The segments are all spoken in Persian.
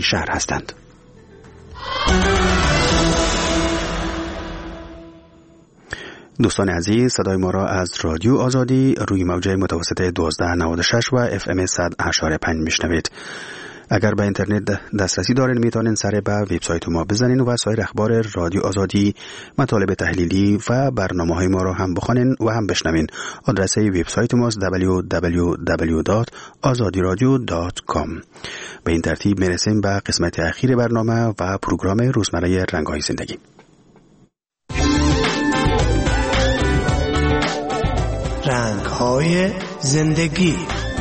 این شهر هستند. دوستان عزیز، صدای ما را از رادیو آزادی روی موج متوسط 1296 و FM 100.5 میشنوید. اگر به اینترنت دسترسی دارین میتونین سر به وبسایت ما بزنین و سایر اخبار رادیو آزادی، مطالب تحلیلی و برنامه‌های ما را هم بخونین و هم بشنوین. آدرس وبسایت ما www.azadiradio.com. به این ترتیب میرسیم به قسمت اخیر برنامه و پروگرام روزمره رنگ‌های زندگی. رنگ‌های زندگی.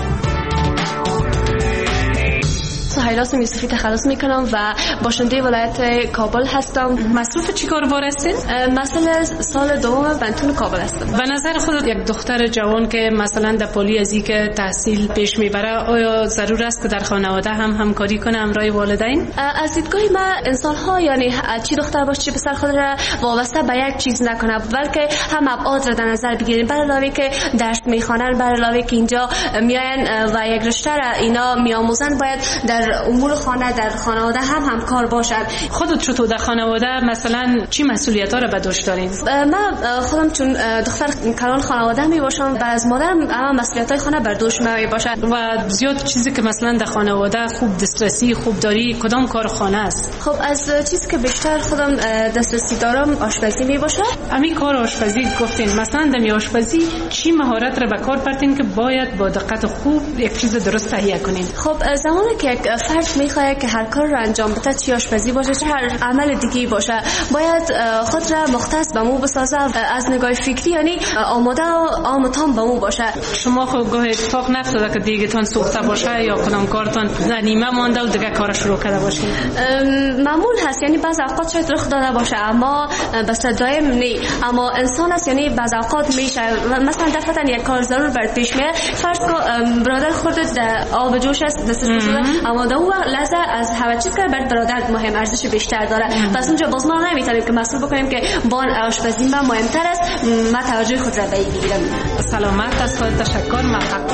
سهیلا یوسفی تخلص میکنم و باشنده ولایت کابل هستم. مصروف چی کار بار هستین؟ مثلا سال دوم بنتون کابل هستم. به نظر خودت یک دختر جوان که مثلا در پلی ازی که تحصیل پیش میبره، آیا ضرور است که در خانواده هم همکاری کنه همراه والدین؟ از دیدگاه من انسان ها یعنی چی دختر باشه چی پسر خود را وابسته به یک چیز نکنه، بلکه هم ابعاد را در نظر بگیریم. بر علاوه که درس میخوانن، بر علاوه که اینجا میاین و یک رشته را اینا میآموزن، باید در امور خانه در خانواده هم همکار باشد. خودت چطور در خانواده مثلا چی مسئولیت‌ها را به دوش دارین؟ من خودم چون دختر کلان خانواده می باشم، بعد از مادرم اما مسئولیت‌های خانه بر دوش می باشد. و زیاد چیزی که مثلا در خانواده خوب دسترسی خوب داری کدام کار خانه است؟ خب از چیزی که بیشتر خودم دسترسی دارم آشپزی می باشد. همین کار آشپزی گفتین، مثلا در آشپزی چی مهارت را به کار بردین که باید با دقت خوب یک چیز درست تهیه کنین؟ خب زمانی که یک فرد میخواد که هر کار را انجام بده، چه آشپزی باشه چه هر عمل دیگه باشه، باید خود را مختص به مو بسازه، از نگاه فکری یعنی آماده و آمتان به مو باشه. شما خب گاه اتفاق نفتاده که دیگه تان سوخته باشه یا کدام کارتان نیمه مانده و دیگه کار شروع کرده باشین؟ معمول هست، یعنی بعض اوقات شاید رخ داده باشه اما بس دائم نه، اما انسان است یعنی بعض اوقات میشه مثلا دفعتا یک کار ضرور بر پیش میاد، فرض کن برادر خودت در آب جوش است دستش شده اما دو لحظه از همه چیز که بر برادر مهم ارزش بیشتر داره. پس اونجا باز ما نمیتونیم که مسئول بکنیم که با آشپزی من مهمتر است، من توجه خود را به این بگیرم. سلامت از خود تشکر. موفق.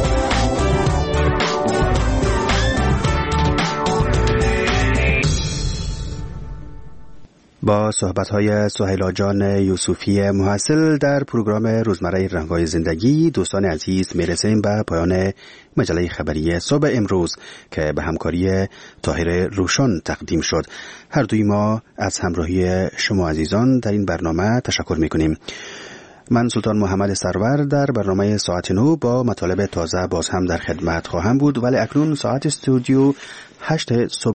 با صحبت‌های سهیلا جان یوسفی محصل در پروگرام روزمره رنگ‌های زندگی، دوستان عزیز میرسیم به پایان مجله خبری صبح امروز که به همکاری طاهر روشن تقدیم شد. هر دوی ما از همراهی شما عزیزان در این برنامه تشکر می‌کنیم. من سلطان محمد سرور در برنامه ساعت 9 با مطالب تازه باز هم در خدمت خواهم بود، ولی اکنون ساعت استودیو 8 صبح